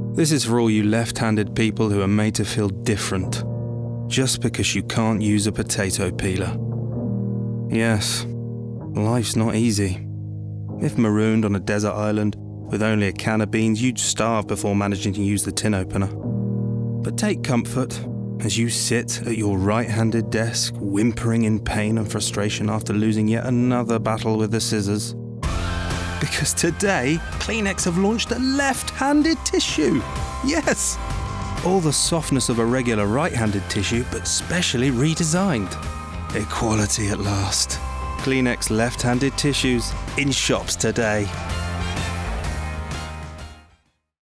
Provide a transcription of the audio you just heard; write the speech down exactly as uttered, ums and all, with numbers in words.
This is for all you left-handed people who are made to feel different, just because you can't use a potato peeler. Yes, life's not easy. If marooned on a desert island with only a can of beans, you'd starve before managing to use the tin opener. But take comfort as you sit at your right-handed desk, whimpering in pain and frustration after losing yet another battle with the scissors. Because today, Kleenex have launched a left-handed tissue. Yes! All the softness of a regular right-handed tissue, but specially redesigned. Equality at last. Kleenex left-handed tissues in shops today.